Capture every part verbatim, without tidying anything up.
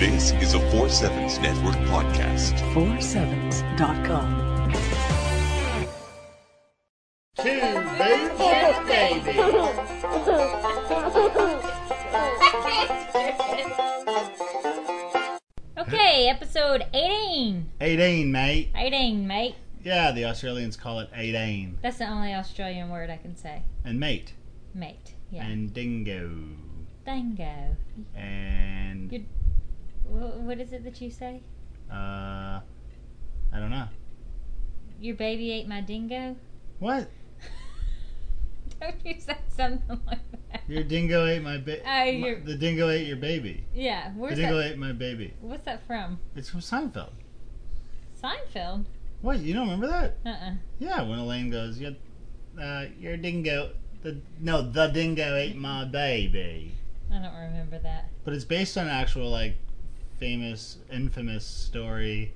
This is a four sevens Network podcast. four sevens dot com. Two boobs and a baby. Okay, episode eighteen. eighteen, mate. eighteen, mate. Yeah, the Australians call it eighteen. That's the only Australian word I can say. And mate. Mate. Yeah. And dingo. Dingo. And... You're, wh- what is it that you say? Uh... I don't know. Your baby ate my dingo? What? Don't you say something like that? Your dingo ate my baby. Oh, your- The dingo ate your baby. Yeah. The Where's dingo that? ate my baby. What's that from? It's from Seinfeld. Seinfeld? What? You don't remember that? Uh-uh. Yeah, when Elaine goes, "Your, uh, your dingo, the no, the dingo ate my baby." I don't remember that. But it's based on an actual, like, famous, infamous story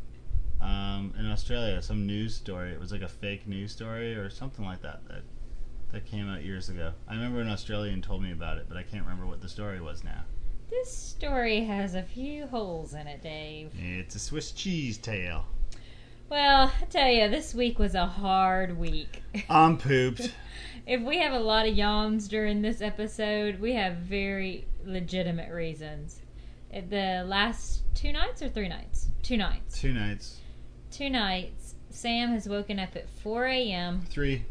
um, in Australia. Some news story. It was like a fake news story or something like that that that came out years ago. I remember an Australian told me about it, but I can't remember what the story was now. This story has a few holes in it, Dave. It's a Swiss cheese tale. Well, I tell you, this week was a hard week. I'm pooped. If we have a lot of yawns during this episode, we have very legitimate reasons. At the last two nights or three nights? Two nights. Two nights. Two nights. Sam has woken up at four a.m. Three.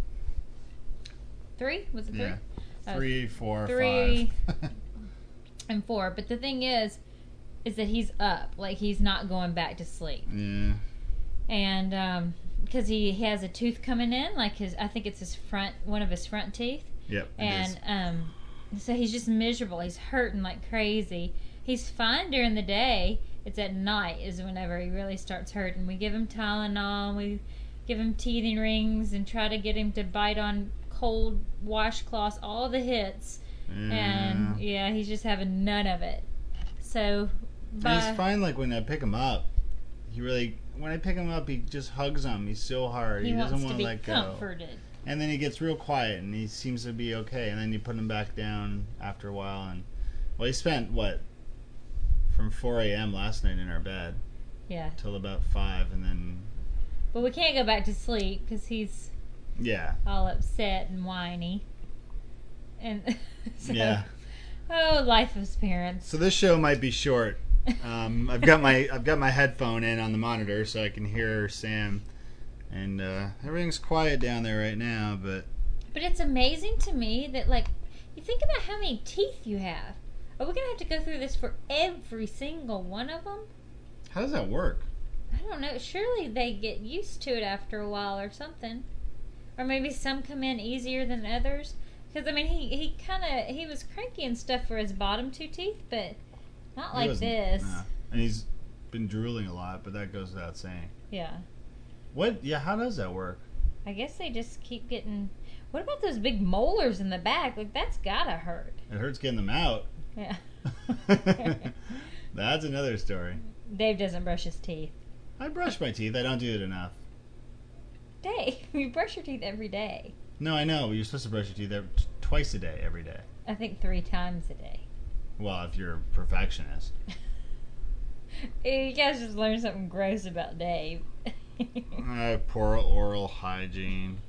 Three? Was it three? Yeah. Oh, Three, four, three. five. and four. But the thing is, is that he's up. Like, he's not going back to sleep. Yeah. And, um, because he, he has a tooth coming in, like his, I think it's his front, one of his front teeth. Yep. it And, is. um, so he's just miserable. He's hurting like crazy. He's fine during the day. It's at night is whenever he really starts hurting. We give him Tylenol. We give him teething rings and try to get him to bite on cold washcloths, all the hits. Yeah. And, yeah, he's just having none of it. So, And by, he's fine, like, when I pick him up. He really... When I pick him up, he just hugs him. He's so hard. he, He, wants doesn't to want be to let go. comforted. And then he gets real quiet, and he seems to be okay. And then you put him back down after a while. And well, he spent, what, from four a.m. last night in our bed Yeah. till about five, and then... But we can't go back to sleep because he's Yeah. all upset and whiny. And so, Yeah. oh, life of parents. So this show might be short. Um, I've got my I've got my headphone in on the monitor so I can hear Sam, and uh, everything's quiet down there right now. But But it's amazing to me that, like, you think about how many teeth you have. Are we going to have to go through this for every single one of them? how does that work? I don't know. Surely they get used to it after a while or something. Or maybe some come in easier than others. Because, I mean, he, he kind of, he was cranky and stuff for his bottom two teeth, but not He like wasn't- this. nah. And he's been drooling a lot, but that goes without saying. Yeah. What? Yeah, how does that work? I guess they just keep getting... What about those big molars in the back? Like, that's gotta hurt. It hurts getting them out. Yeah. That's another story. Dave doesn't brush his teeth. I brush my teeth. I don't do it enough. Dave, you brush your teeth every day. No, I know. You're supposed to brush your teeth every, t- twice a day, every day. I think three times a day. Well, if you're a perfectionist. You guys just learned something gross about Dave. Uh, poor oral hygiene.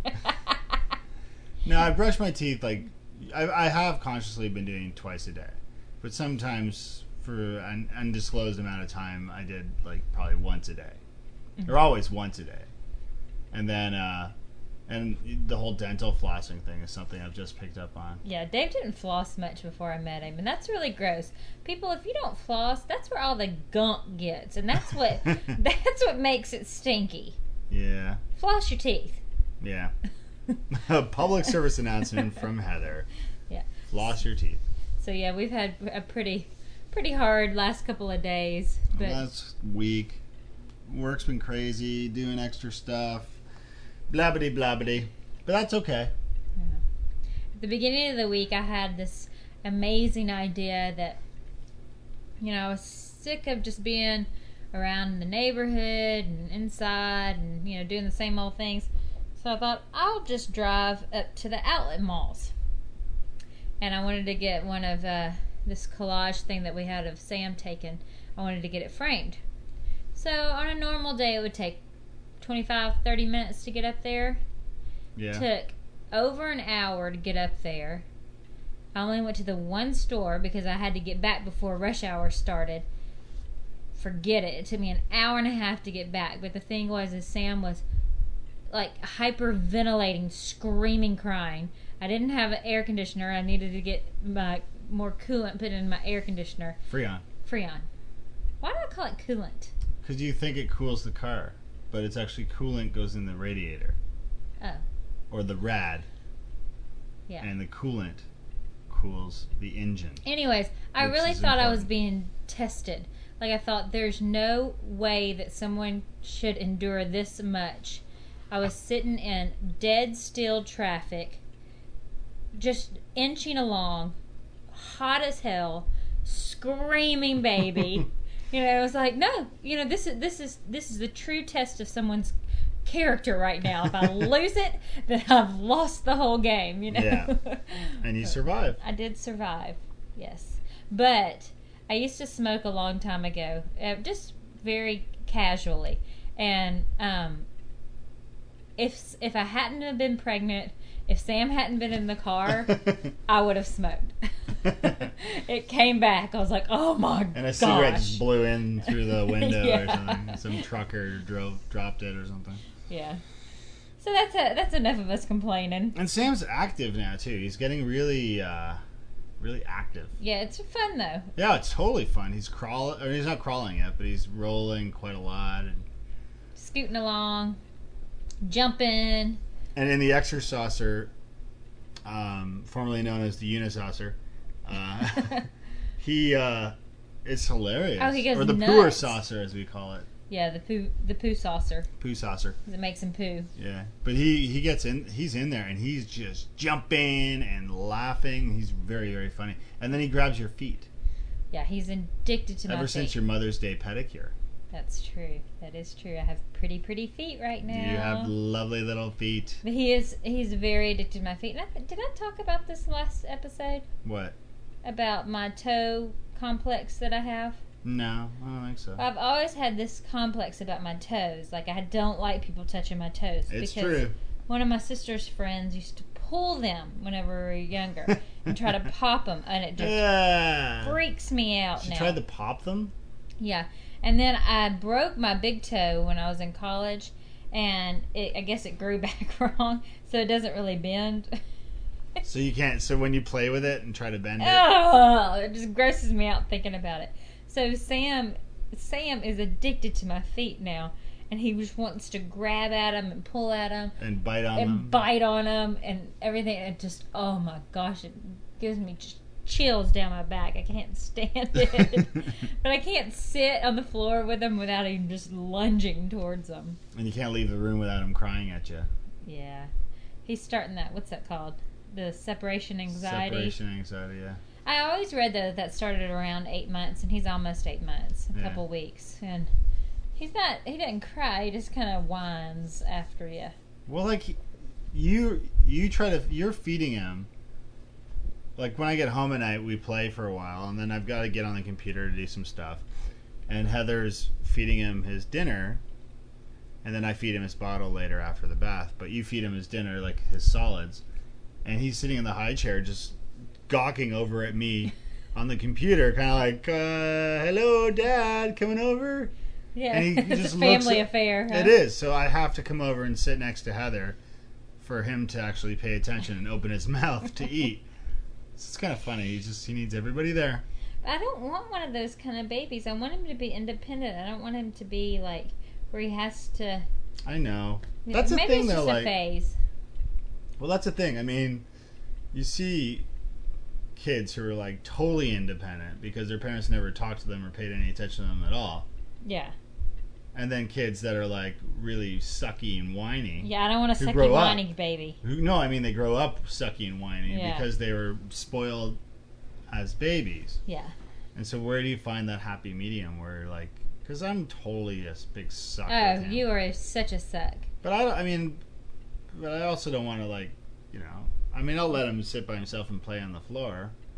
No, I brush my teeth like I, I have consciously been doing twice a day, but sometimes for an undisclosed amount of time, I did like probably once a day, Mm-hmm. or always once a day, and then uh, and the whole dental flossing thing is something I've just picked up on. Yeah, Dave didn't floss much before I met him, and that's really gross. People, if you don't floss, that's where all the gunk gets, and that's what that's what makes it stinky. Yeah, Floss your teeth. yeah. A public service announcement from Heather. Yeah. Floss your teeth. So yeah, we've had a pretty pretty hard last couple of days, but Last week, work's been crazy, doing extra stuff, blabbity blabbity, but that's okay. at the beginning of the week, I had this amazing idea that, you know, I was sick of just being around the neighborhood and inside and, you know, doing the same old things. So I thought, I'll just drive up to the outlet malls. And I wanted to get one of uh, this collage thing that we had of Sam taken. I wanted to get it framed. So on a normal day, it would take twenty-five, thirty minutes to get up there. Yeah. Took over an hour to get up there. I only went to the one store because I had to get back before rush hour started. Forget it. It took me an hour and a half to get back. But the thing was, is Sam was like hyperventilating, screaming, crying. I didn't have an air conditioner. I needed to get my more coolant put in my air conditioner. Freon. Freon. Why do I call it coolant? Because you think it cools the car, but it's actually coolant goes in the radiator. Oh. Or the rad. Yeah. And the coolant cools the engine. Anyways, I Which really is thought I was important. being tested. Like, I thought there's no way that someone should endure this much. I was sitting in dead still traffic, just inching along, hot as hell, screaming baby. You know, I was like, no, you know, this is this is this is the true test of someone's character right now. If I lose it, then I've lost the whole game, you know. Yeah. And you survive. I did survive, yes. But I used to smoke a long time ago, uh, just very casually. And um, if if I hadn't have been pregnant, if Sam hadn't been in the car, I would have smoked. It came back. I was like, oh my gosh. And a cigarette just blew in through the window Yeah. or something. Some trucker drove, dropped it or something. Yeah. So that's a, that's enough of us complaining. And Sam's active now too. He's getting really, uh, really active. Yeah, it's fun though. Yeah, it's totally fun. He's crawling, or he's not crawling yet, but he's rolling quite a lot. And, Scooting along, jumping. and in the Exercaucer, um, formerly known as the Unisaucer, uh, he, uh, it's hilarious. Oh, he goes Or the nuts. Pooer Saucer, as we call it. Yeah, the poo the poo saucer. Poo Saucer. 'Cause it makes him poo. Yeah, but he he gets in. He's in there and he's just jumping and laughing. He's very very funny. And then he grabs your feet. Yeah, he's addicted to my Ever feet. since your Mother's Day pedicure, That's true. That is true. I have pretty pretty feet right now. you have lovely little feet. But he is he's very addicted to my feet. And I, did I talk about this last episode What? about my toe complex that I have? No, I don't think so. I've always had this complex about my toes. Like, I don't like people touching my toes. It's because true. one of my sister's friends used to pull them whenever we were younger and try to pop them, and it just Yeah. freaks me out She now. tried to pop them. Yeah. And then I broke my big toe when I was in college, and it, I guess it grew back wrong, so it doesn't really bend. So you can't. So when you play with it and try to bend it, Oh, it just grosses me out thinking about it. So Sam, Sam is addicted to my feet now, and he just wants to grab at them and pull at them and bite on and them. bite on them and everything. It just, oh my gosh, it gives me just chills down my back. I can't stand it. But I can't sit on the floor with him without him just lunging towards them. And you can't leave the room without him crying at you. Yeah, he's starting that. What's that called? The separation anxiety. Separation anxiety. Yeah. I always read that that started around eight months, and he's almost eight months, a Yeah. couple weeks, and he's not. He doesn't cry. He just kind of whines after you. Well, like you, you try to. You're feeding him. Like when I get home at night, we play for a while, and then I've got to get on the computer to do some stuff. And Heather's feeding him his dinner, and then I feed him his bottle later after the bath. But you feed him his dinner, like his solids, and he's sitting in the high chair just gawking over at me on the computer, kind of like, uh, "Hello, Dad, coming over?" Yeah, And he it's just a looks family at- affair. Huh? It is. So I have to come over and sit next to Heather for him to actually pay attention and open his mouth to eat. It's kind of funny. He just he needs everybody there. I don't want one of those kind of babies. I want him to be independent. I don't want him to be like where he has to. I know. You That's know, the maybe thing, it's though. just Like, a phase. well, that's the thing. I mean, you see kids who are like totally independent because their parents never talked to them or paid any attention to them at all, Yeah, and then kids that are like really sucky and whiny. yeah. I don't want a Who sucky grow up. whiny baby. Who, no, I mean they grow up sucky and whiny Yeah. because they were spoiled as babies. Yeah, And so where do you find that happy medium where like, because I'm totally a big suck. oh, with him. you are such a suck. But I, don't- I mean, but I also don't want to like, you know, I mean I'll let him sit by himself and play on the floor,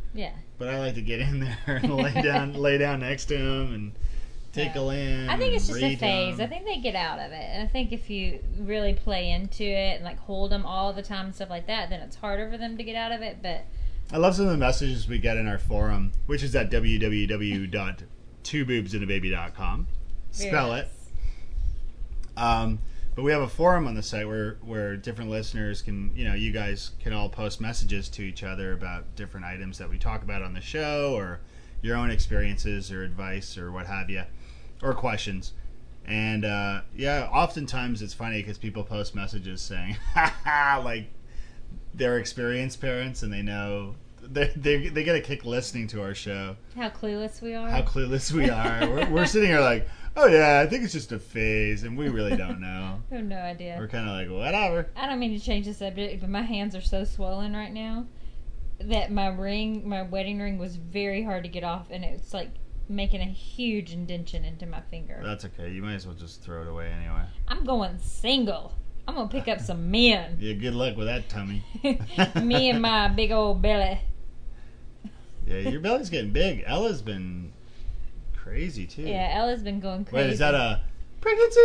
Yeah. But I like to get in there and lay down, lay down next to him and tickle Yeah. in. I think it's and just a read to phase. him. I think they get out of it. And I think if you really play into it and like hold them all the time and stuff like that, then it's harder for them to get out of it. But I love some of the messages we get in our forum, which is at w w w dot two boobs and a baby dot com. very Spell nice. it. Um, but we have a forum on the site where, where different listeners can, you know, you guys can all post messages to each other about different items that we talk about on the show, or your own experiences or advice or what have you, or questions. And uh, yeah, oftentimes it's funny because people post messages saying, ha ha, like they're experienced parents and they know, they, they, they get a kick listening to our show. How clueless we are. How clueless we are. we're, we're sitting here like, oh yeah, I think it's just a phase, and we really don't know. I have no idea. We're kind of like, whatever. I don't mean to change the subject, but my hands are so swollen right now that my ring, my wedding ring, was very hard to get off, and it's like making a huge indention into my finger. That's okay. You might as well just throw it away anyway. I'm going single. I'm gonna pick up some men. Yeah, good luck with that tummy. Me and my big old belly. Yeah, your belly's getting big. Ella's been crazy too. Yeah, Ella's been going crazy. Wait, is that a pregnancy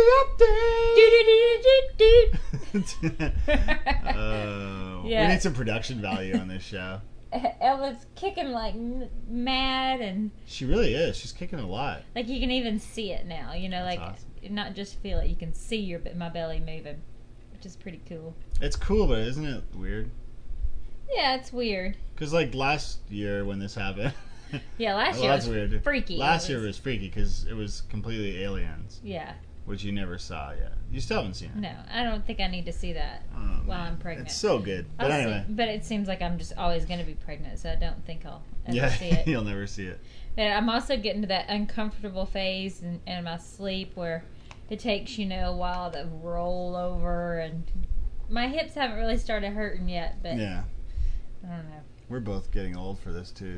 update? Oh, Yeah. we need some production value on this show. Ella's kicking like n- mad, and She really is. She's kicking a lot. like you can even see it now. You know, That's like awesome. not just feel it. You can see your my belly moving, which is pretty cool. It's cool, but isn't it weird? Yeah, it's weird. Because like last year when this happened. Yeah, last Well, year that's was weird. freaky. Last It year was freaky because it was completely aliens, Yeah, which you never saw yet. You still haven't seen it. no, I don't think I need to see that Oh, while man. I'm pregnant. It's so good. But I'll anyway, see, but it seems like I'm just always going to be pregnant, so I don't think I'll ever yeah, see it. you'll never see it. But I'm also getting to that uncomfortable phase in, in my sleep where it takes, you know, a while to roll over, and my hips haven't really started hurting yet, but Yeah, I don't know. we're both getting old for this too.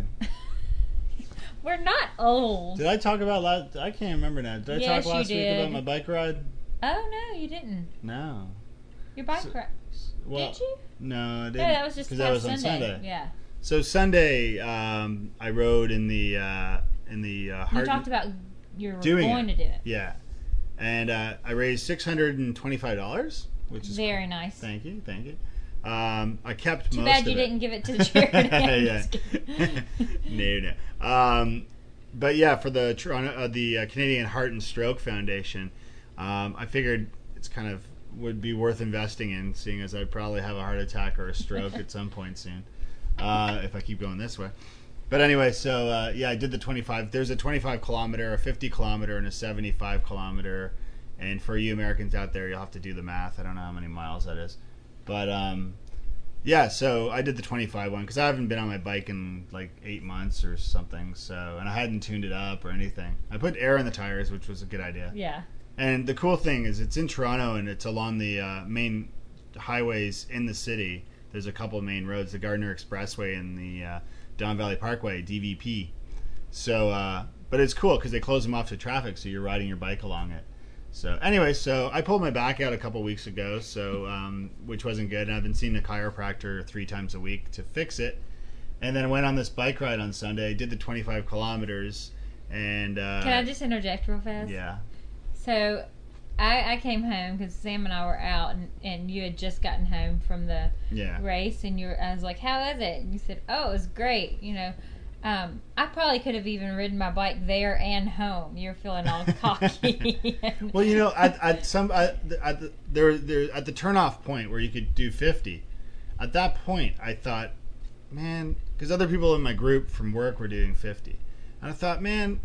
We're not old. Did I talk about last? I can't remember now. Did I Yes, talk you last week did. about my bike ride? Oh, no, you didn't. No. Your bike So- ride. Well, Did you? no, I didn't. Yeah, that was just 'cause past that was on Sunday. Sunday. Yeah. So Sunday, um, I rode in the uh, in the uh, You Hart- talked about you were Doing going it. to do it. Yeah, and uh, I raised six hundred and twenty-five dollars, which is Very cool. nice. Thank you, thank you. Um, I kept Too most bad of you it. didn't give it to the charity. I'm Yeah. just kidding. no, no. Um, but yeah, for the Toronto, uh, the uh, Canadian Heart and Stroke Foundation, um, I figured it's kind of would be worth investing in, seeing as I'd probably have a heart attack or a stroke at some point soon, uh, if I keep going this way. But anyway, so uh, yeah, I did the twenty-five. There's a twenty-five kilometer, a fifty kilometer, and a seventy-five kilometer. And for you Americans out there, you'll have to do the math. I don't know how many miles that is, but um, yeah. So I did the twenty-five one because I haven't been on my bike in like eight months or something. So and I hadn't tuned it up or anything. I put air in the tires, which was a good idea. Yeah. And the cool thing is it's in Toronto and it's along the uh, main highways in the city. There's a couple of main roads, the Gardner Expressway and the uh, Don Valley Parkway, D V P. So, uh, but it's cool because they close them off to traffic, so you're riding your bike along it. So anyway, so I pulled my back out a couple weeks ago, so um, which wasn't good. And I've been seeing a chiropractor three times a week to fix it. And then I went on this bike ride on Sunday, did the twenty-five kilometers, and uh, Can I just interject real fast? yeah. So, I, I came home because Sam and I were out, and, and you had just gotten home from the Yeah. race, and you were, I was like, "How is it?" And you said, "Oh, it was great." You know, um, I probably could have even ridden my bike there and home. You're feeling all cocky. Well, you know, at, at some at, at the, there there at the turnoff point where you could do fifty, at that point I thought, man, because other people in my group from work were doing fifty, and I thought, man,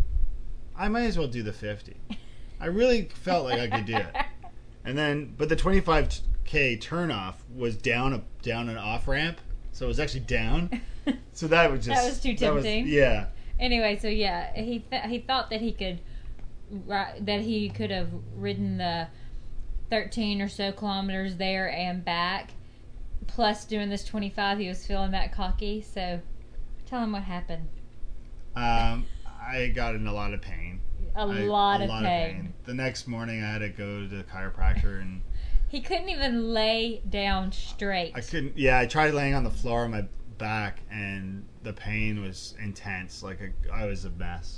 I might as well do the fifty. I really felt like I could do it, and then but the twenty-five K turnoff was down a down an off ramp, so it was actually down. So that was just That was too tempting. yeah. Anyway, so yeah, he th- he thought that he could ri- that he could have ridden the thirteen or so kilometers there and back, plus doing this twenty-five. He was feeling that cocky. So tell him what happened. Um, I got in a lot of pain. A I- lot, of, pain. The next morning, I had to go to the chiropractor, and He couldn't even lay down straight. I couldn't. Yeah, I tried laying on the floor. My back, and the pain was intense. Like a, I was a mess.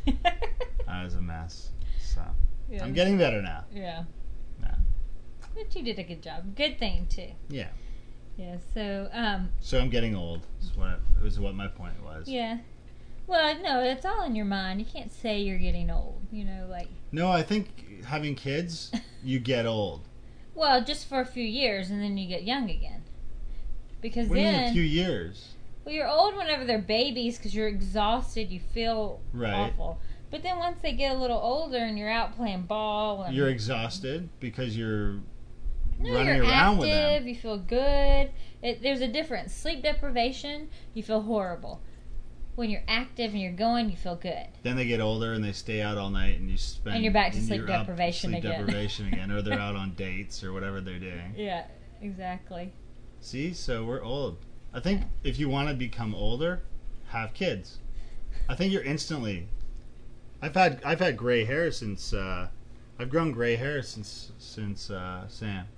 I was a mess. So Yeah. I'm getting better now. Yeah. Yeah. But you did a good job. Good thing too. Yeah. Yeah. So um. So I'm getting old. Is what it was. What my point was. Yeah. Well, no, it's all in your mind. You can't say you're getting old. You know, like. No, I think having kids, you get old. Well, just for a few years, and then you get young again. Because What do you then. mean a few years? Well, you're old whenever they're babies because you're exhausted. You feel Right. awful. But then once they get a little older and you're out playing ball, and You're exhausted because you're no, running you're around active. with them. You feel good. It, there's a difference. Sleep deprivation, you feel horrible. When you're active and you're going, you feel good. Then they get older and they stay out all night, and you spend. And you're back to sleep you're up deprivation sleep again. deprivation again, or they're out on dates or whatever they're doing. Yeah, exactly. See, so we're old. I think if you want to become older, have kids. I think you're instantly. I've had I've had gray hair since uh, I've grown gray hair since since uh, Sam.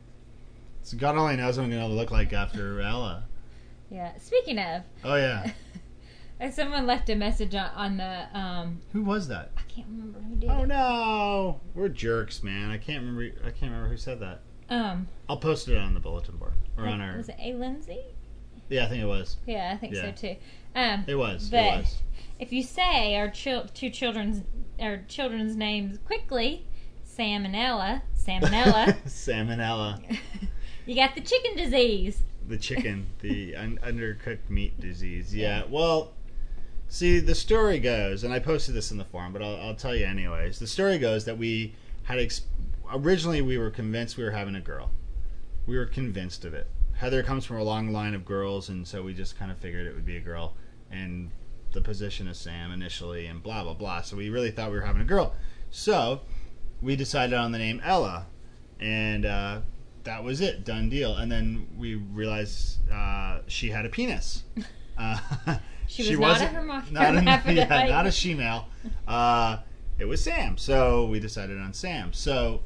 So God only knows what I'm going to look like after Ella. Yeah. Speaking of, Oh yeah, someone left a message on, on the. Um, who was that? I can't remember who did Oh it. no, we're jerks, man. I can't remember. I can't remember who said that. Um, I'll post it on the bulletin board or on our. was it A. Lindsay? Yeah, I think it was. Yeah, I think Yeah. so too. Um, It was. But it was. if you say our chil- two children's our children's names quickly, Sam and Ella, Sam and Ella, Salmonella, you got the chicken disease. the chicken, the un- undercooked meat disease. Yeah. Well, see, the story goes, and I posted this in the forum, but I'll, I'll tell you anyways. The story goes that we had ex- originally we were convinced we were having a girl. We were convinced of it. Heather comes from a long line of girls, and so we just kind of figured it would be a girl. And the position of Sam initially, and blah, blah, blah. So we really thought we were having a girl. So we decided on the name Ella. And uh, that was it. Done deal. And then we realized uh, she had a penis. Uh, She was not a wasn't- herma- not a, hermaphrodite. yeah, not a she-male. Uh, it was Sam. So we decided on Sam. So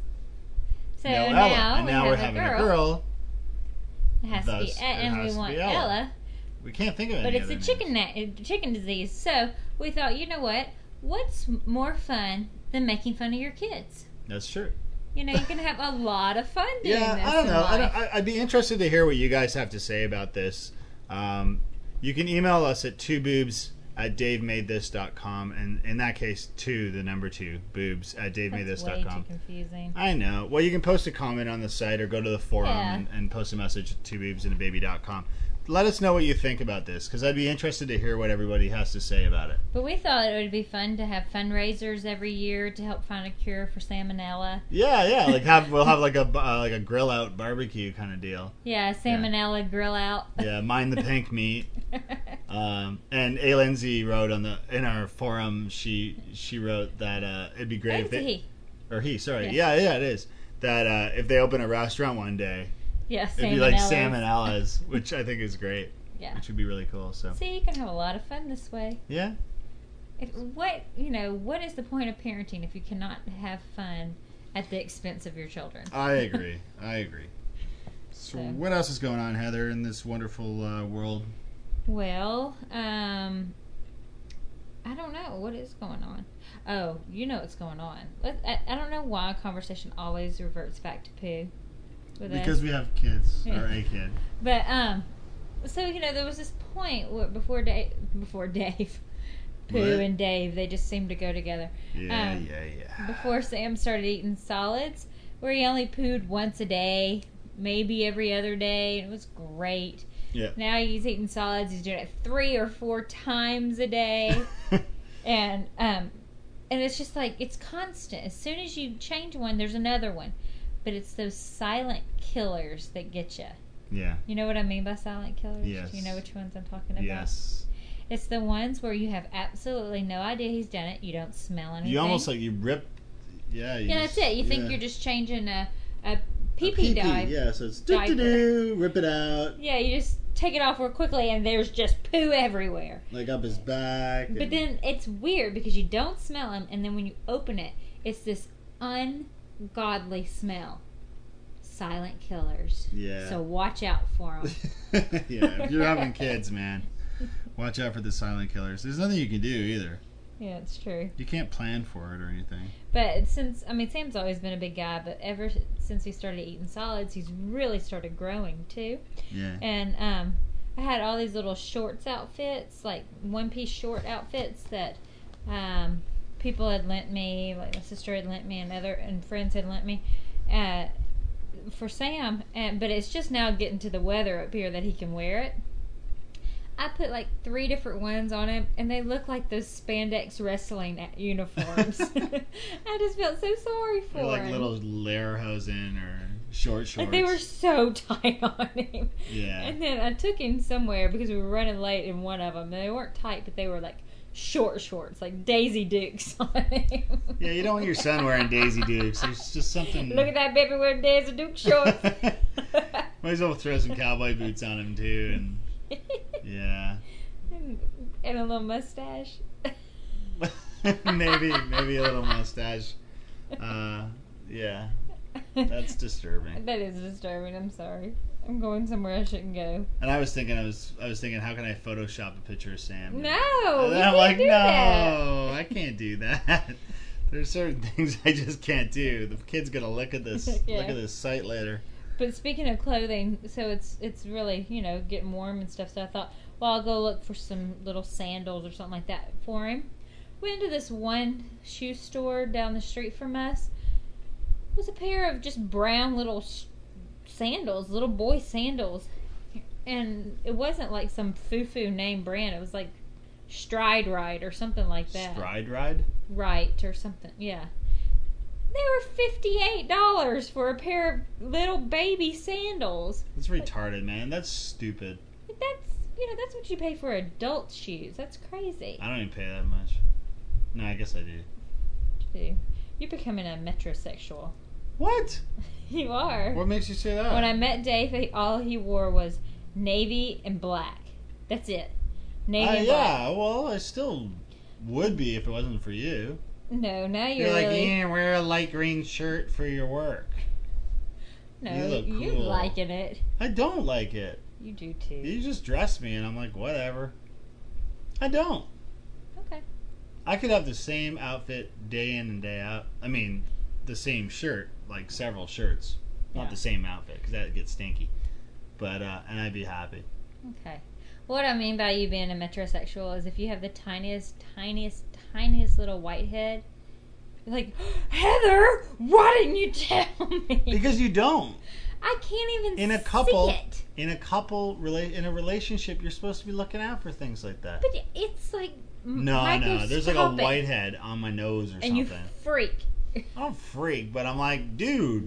So now now, Ella. And we now have we're a having girl. a girl. It has Thus, to be, it and has we to want be Ella. Ella, We can't think of any but it's other a names. chicken na- chicken disease. So we thought, you know what? What's more fun than making fun of your kids? That's true. You know, you can have a lot of fun doing Yeah, this I don't in know. I life. don't, I, I'd be interested to hear what you guys have to say about this. Um, you can email us at two boobs at dave made this dot com, and in that case, two, the number two, boobs at dave made this That's dot way com. too confusing. I know. Well, you can post a comment on the site or go to the forum Yeah. and, and post a message at two boobs and a baby dot com. Let us know what you think about this, because I'd be interested to hear what everybody has to say about it. But we thought it would be fun to have fundraisers every year to help find a cure for salmonella. Yeah, yeah. Like have we'll have like a uh, like a grill out barbecue kind of deal. Yeah, salmonella grill out. Yeah, mind the pink meat. Um, and A. Lindsay wrote on the in our forum. She she wrote that uh, it'd be great if they Lindsay. or he sorry Yeah. yeah yeah it is that uh, if they open a restaurant one day Yeah, it'd be like salmonellas. salmonellas, which I think is great. Yeah. Which would be really cool. So See, you can have a lot of fun this way. yeah, If, what you know, what is the point of parenting if you cannot have fun at the expense of your children? I agree. I agree. So So. what else is going on, Heather, in this wonderful uh, world? Well, um, I don't know what is going on. Oh, you know what's going on. Let, I, I don't know why conversation always reverts back to poo. with us. Because we have kids Yeah. or a kid. But um, so you know there was this point where before Dave, before Dave, Pooh What? and Dave, they just seemed to go together. Yeah, Um, yeah, yeah. Before Sam started eating solids, where he only pooed once a day, maybe every other day, and it was great. Yeah. Now he's eating solids. He's doing it three or four times a day, and um, and it's just like it's constant. As soon as you change one, there's another one. But it's those silent killers that get you. Yeah. You know what I mean by silent killers? Yes. Do you know which ones I'm talking about? Yes. It's the ones where you have absolutely no idea he's done it. You don't smell anything. You almost like you rip. Yeah. You Yeah, that's just- it. You think yeah. you're just changing a a A pee pee-pee, pee dive. Yeah, so it's diaper. do-do-do, rip it out, Yeah, you just take it off real quickly, and there's just poo everywhere. like up his back. But and- then it's weird because you don't smell them, and then when you open it, it's this ungodly smell. Silent killers. Yeah. So watch out for them. yeah, if you're having kids, man, Watch out for the silent killers. There's nothing you can do either. Yeah, it's true. You can't plan for it or anything. But since, I mean, Sam's always been a big guy, but ever since he started eating solids, he's really started growing too. Yeah. And um, I had all these little shorts outfits, like one-piece short outfits that um, people had lent me, like my sister had lent me, and other and friends had lent me uh, for Sam. And but it's just now getting to the weather up here that he can wear it. I put like three different ones on him, and they look like those spandex wrestling uniforms. I just felt so sorry for Or like him. little Lederhosen or short shorts. Like they were so tight on him. Yeah. And then I took him somewhere because we were running late in one of them. They weren't tight, but they were like short shorts, like Daisy Dukes on him. Yeah, you don't want your son wearing Daisy Dukes. There's just something. Look at that baby wearing Daisy Duke shorts. Might as well throw some cowboy boots on him too, and yeah. and, and a little mustache. maybe, maybe a little mustache. Uh, yeah, that's disturbing. That is disturbing. I'm sorry. I'm going somewhere I shouldn't go. And I was thinking, I was, I was thinking, how can I Photoshop a picture of Sam? No, And you I'm can't like, do no, that. I can't do that. There's certain things I just can't do. The kid's gonna look at this, Yeah. look at this site later. But speaking of clothing, so it's it's really, you know, getting warm and stuff. So I thought, well, I'll go look for some little sandals or something like that for him. Went to this one shoe store down the street from us. It was a pair of just brown little sh- sandals, little boy sandals. And it wasn't like some foo-foo name brand. It was like Stride Ride or something like that. Stride ride? Right or something, yeah. They were fifty-eight dollars for a pair of little baby sandals. That's retarded, man. That's stupid. That's, you know, that's what you pay for adult shoes. That's crazy. I don't even pay that much. No, I guess I do. Dude, you're becoming a metrosexual. What? You are. What makes you say that? When I met Dave, he, all he wore was navy and black. That's it. Navy Uh, and black. yeah, well, I still would be if it wasn't for you. No, now you're, You're like, really... yeah, wear a light green shirt for your work. no, you look you're cool. liking it. I don't like it. You do too. You just dress me, and I'm like, whatever. I don't. Okay. I could have the same outfit day in and day out. I mean, the same shirt, like several shirts. Not Yeah. the same outfit, because that gets stinky. But, uh, and I'd be happy. Okay. What I mean by you being a metrosexual is if you have the tiniest, tiniest, tiniest little white head, you're like, Heather, why didn't you tell me? Because you don't. I can't even In a couple, see it. in a couple, rela- in a relationship, you're supposed to be looking out for things like that. But it's like No, no, there's like a microscopic. whitehead on my nose or And something. you freak. I don't freak, but I'm like, dude,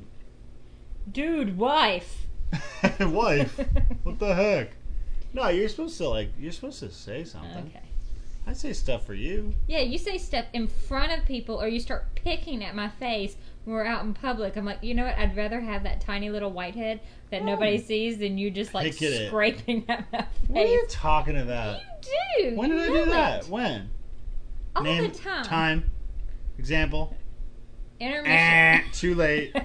Dude, wife. wife, what the heck? No, you're supposed to like, you're supposed to say something. Okay. I say stuff for you. Yeah, you say stuff in front of people or you start picking at my face when we're out in public. I'm like, you know what? I'd rather have that tiny little whitehead that Oh. nobody sees than you just like Pick at it. scraping at my face. What are you talking about? You do. When did You I know do that? it. When? All Name, the time. Time. Example. Intermission. Eh, too late.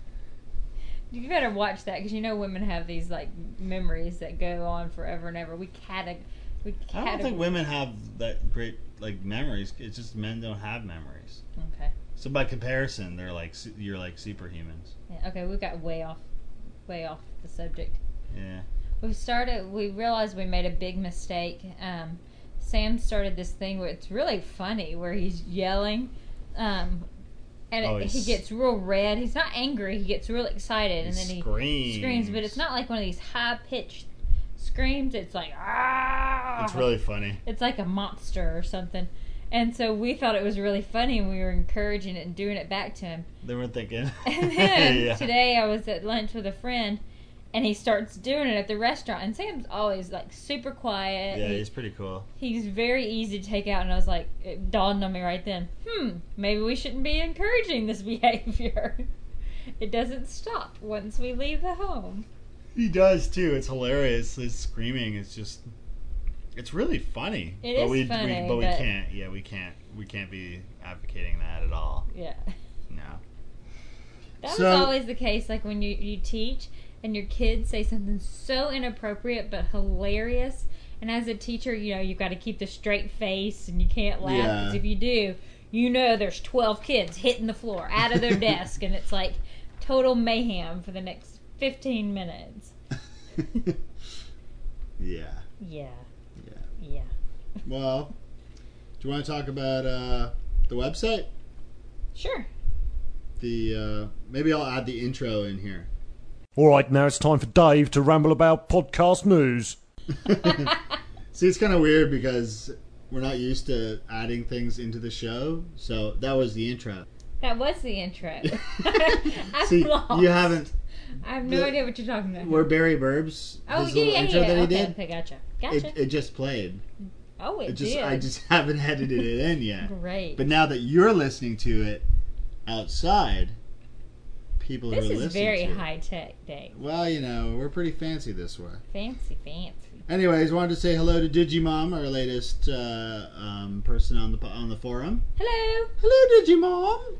You better watch that because you know women have these like memories that go on forever and ever. We cate- we I don't think categor- women have that great like memories. It's just men don't have memories. Okay. So by comparison, they're like su- you're like superhumans. Yeah, okay, we got way off, way off the subject. Yeah. We started. We realized we made a big mistake. Um, Sam started this thing where it's really funny, where he's yelling, um, and Oh, it, he he's- gets real red. He's not angry. He gets real excited, and then he screams. screams. But it's not like one of these high pitched screams. It's like ah. It's really funny. It's like a monster or something. And so we thought it was really funny, and we were encouraging it and doing it back to him. They were thinking. And then Yeah. today I was at lunch with a friend, and he starts doing it at the restaurant. And Sam's always like super quiet. Yeah, He- he's pretty cool. he's very easy to take out. And I was like, it dawned on me right then. Hmm, maybe we shouldn't be encouraging this behavior. It doesn't stop once we leave the home. He does too. It's hilarious. His screaming is just. It's really funny. It but is we, funny, we, but we but- can't. Yeah, we can't. We can't be advocating that at all. Yeah. No. That So- was always the case, like when you, you teach and your kids say something so inappropriate but hilarious, And as a teacher, you know, you've got to keep the straight face and you can't laugh. Yeah. Because if you do, you know there's twelve kids hitting the floor out of their desk. And it's like total mayhem for the next fifteen minutes. Yeah. Yeah. Yeah. Yeah. Well, do you want to talk about uh, the website? Sure. The uh, maybe I'll add the intro in here. All right, now it's time for Dave to ramble about podcast news. See, it's kind of weird because we're not used to adding things into the show, so that was the intro. That was the intro. I'm See, lost. you haven't. I have no the- idea what you're talking about. Where Barry Burbs, Oh, his yeah, little yeah, intro yeah. that he okay, did, okay, gotcha. Gotcha. it, it just played. oh, it, It just did. I just haven't edited it in yet. Great. But now that you're listening to it outside, people this who are is listening very to it, high tech, Dave. well, you know, we're pretty fancy this way. Fancy, fancy. Anyways, wanted to say hello to Digimom, our latest uh, um, person on the on the forum. Hello. Hello, Digimom.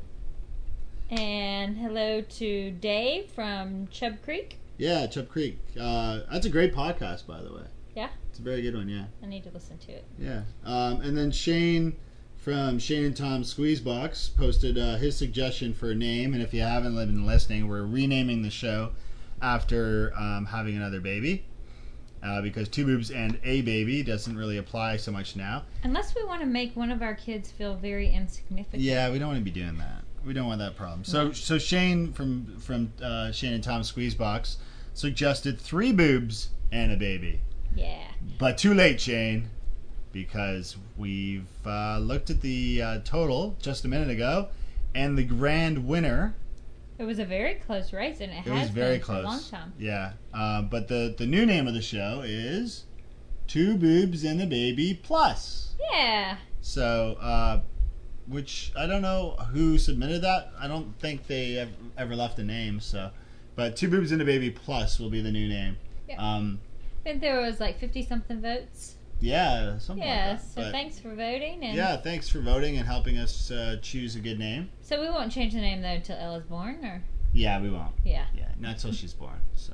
And hello to Dave from Chub Creek. Yeah, Chub Creek. Uh, that's a great podcast, by the way. Yeah? It's a very good one. Yeah, I need to listen to it. yeah. Um, and then Shane from Shane and Tom's Squeezebox posted uh, his suggestion for a name. And if you haven't been listening, we're renaming the show after um, having another baby. Uh, because Two Boobs and a Baby doesn't really apply so much now. Unless we want to make one of our kids feel very insignificant. Yeah, we don't want to be doing that. We don't want that problem. So, so Shane from from uh, Shane and Tom's Squeezebox suggested three boobs and a baby, Yeah. but too late, Shane, because we've uh, looked at the uh, total just a minute ago, and the grand winner. It was a very close race, and it, It has was very been close. for a long time. Yeah, uh, but the the new name of the show is Two Boobs and a Baby Plus. Yeah. So, uh, which I don't know who submitted that. I don't think they ever, ever left a name. So, but Two Boobs and a Baby Plus will be the new name. Yeah. Um, I think there was like fifty something votes. yeah, something Yeah. like that. So But, thanks for voting. And yeah, thanks for voting and helping us uh, choose a good name. So we won't change the name though until Ella's born, or Yeah, we won't. yeah. Yeah, not until she's born. So,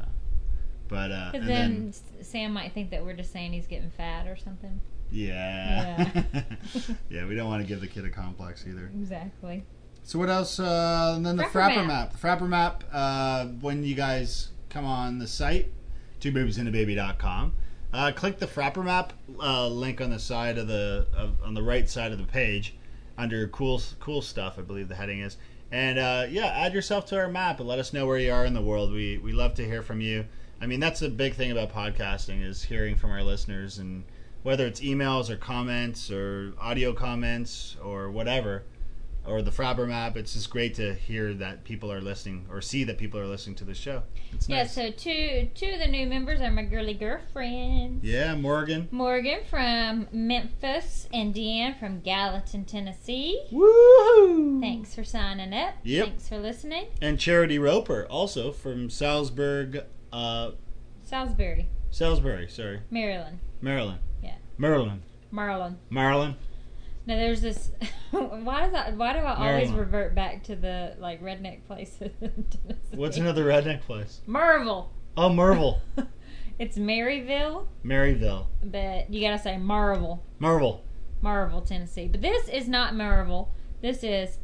but uh, Because and then, then S Sam might think that we're just saying he's getting fat or something. yeah, Yeah. yeah, we don't want to give the kid a complex either. Exactly. So what else? Uh, and then the Frapper Frapper map. map. The Frapper map. Uh, when you guys come on the site, two babies and a baby dot com, uh, click the Frapper map uh, link on the side of the of, on the right side of the page, under cool cool stuff. I believe the heading is. And uh, yeah, add yourself to our map and let us know where you are in the world. We we love to hear from you. I mean, that's a big thing about podcasting is hearing from our listeners, and whether it's emails or comments or audio comments or whatever, or the Frapper map, it's just great to hear that people are listening or see that people are listening to the show. It's Yeah, nice. so two two of the new members are my girly girlfriends. Yeah, Morgan. Morgan from Memphis and Deanne from Gallatin, Tennessee. Woohoo! Thanks for signing up. Yep. Thanks for listening. And Charity Roper, also from Salisbury, uh, Salisbury, Salisbury, sorry, Maryland. Maryland. Yeah. Maryland. Maryland. Maryland. Now there's this. why does that? Why do I always Maryland. revert back to the like redneck places? in Tennessee? What's another redneck place? Merville. Oh, Merville. It's Maryville, Maryville. but you gotta say Marvel. Merville. Marvel, Tennessee. But this is not Marvel. This is.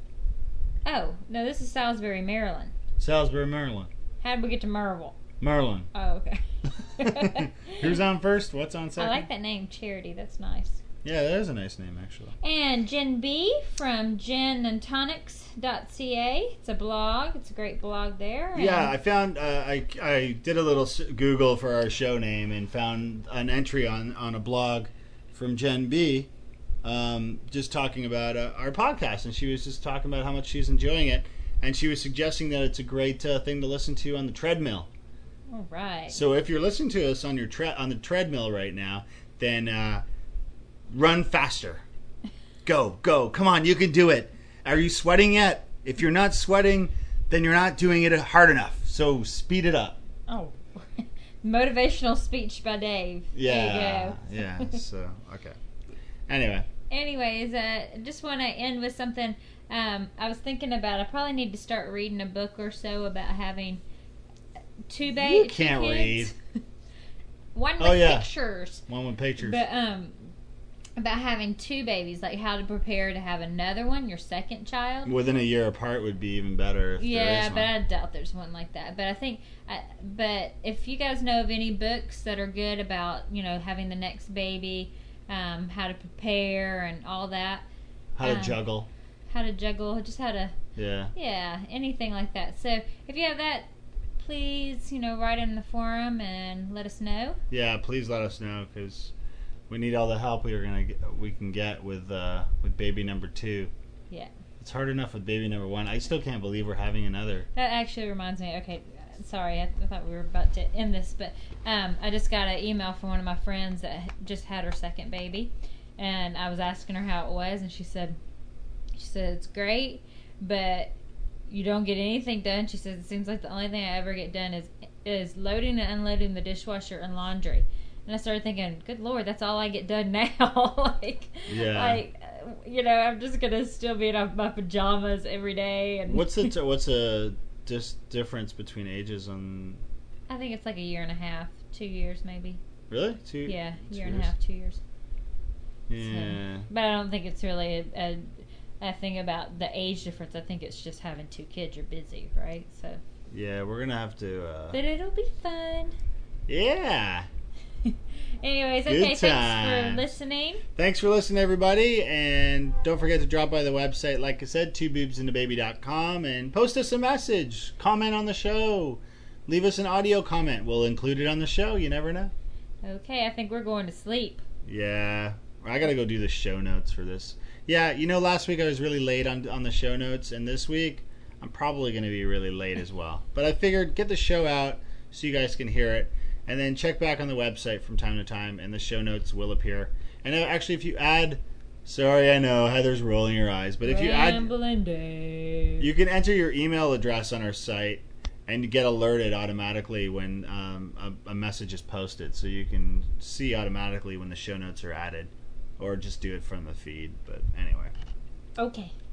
Oh no, this is Salisbury, Maryland. Salisbury, Maryland. How did we get to Marvel? Maryland. Oh, okay. Who's on first? What's on I second? like that name, Charity. That's nice. Yeah, that is a nice name, actually. And Jen B from gin and tonics dot c a. It's a blog. It's a great blog there. And Yeah, I found uh, I I did a little s- Google for our show name and found an entry on on a blog from Jen B, um, just talking about uh, our podcast, and she was just talking about how much she's enjoying it, and she was suggesting that it's a great uh, thing to listen to on the treadmill. All right. So if you're listening to us on your tre- on the treadmill right now, then uh, run faster. Go, go. Come on, you can do it. Are you sweating yet? If you're not sweating, then you're not doing it hard enough. So speed it up. Oh. Motivational speech by Dave. Yeah. There you go. Yeah. So, okay. Anyway. Anyways, uh, just want to end with something. Um, I was thinking about. I probably need to start reading a book or so about having two babies. You can't read. one with Oh, yeah. pictures. One with pictures. But um, about having two babies, like how to prepare to have another one, your second child. Within a year apart would be even better. If there Yeah, is but one. I doubt there's one like that. But I think, I, but if you guys know of any books that are good about, you know, having the next baby, um, how to prepare and all that, How to um, juggle. how to juggle, just how to, Yeah. yeah, anything like that. So if you have that, please, you know, write in the forum and let us know. Yeah, please let us know because we need all the help we are gonna get, we can get with uh, with baby number two. Yeah. It's hard enough with baby number one. I still can't believe we're having another. That actually reminds me. Okay, sorry, I, I thought we were about to end this, but um, I just got an email from one of my friends that just had her second baby, and I was asking her how it was, and she said, she said it's great, but you don't get anything done. She says it seems like the only thing I ever get done is is loading and unloading the dishwasher and laundry. And I started thinking, good Lord, that's all I get done now. like, Yeah. like, uh, you know, I'm just gonna still be in my pajamas every day. And What's the what's the dis- difference between ages on? I think it's like a year and a half, two years maybe. Really? Two. Yeah, two year and a years? half, two years. Yeah. So, but I don't think it's really a, a, a thing about the age difference. I think it's just having two kids. You're busy, right? So. Yeah, we're gonna have to. Uh, But it'll be fun. yeah. Anyways, Good okay, thanks for times. listening. Thanks for listening, everybody, and don't forget to drop by the website, like I said, two boobs and a baby dot com, and post us a message, comment on the show, leave us an audio comment. We'll include it on the show. You never know. Okay, I think we're going to sleep. Yeah, I gotta go do the show notes for this. Yeah, you know, last week I was really late on on the show notes, and this week I'm probably gonna be really late as well. But I figured get the show out so you guys can hear it. And then check back on the website from time to time, and the show notes will appear. And uh, actually, if you add, sorry, I know Heather's rolling her eyes, but if you add, Ramblin' Dave. you can enter your email address on our site and get alerted automatically when um, a, a message is posted, so you can see automatically when the show notes are added, or just do it from the feed. But anyway, Okay.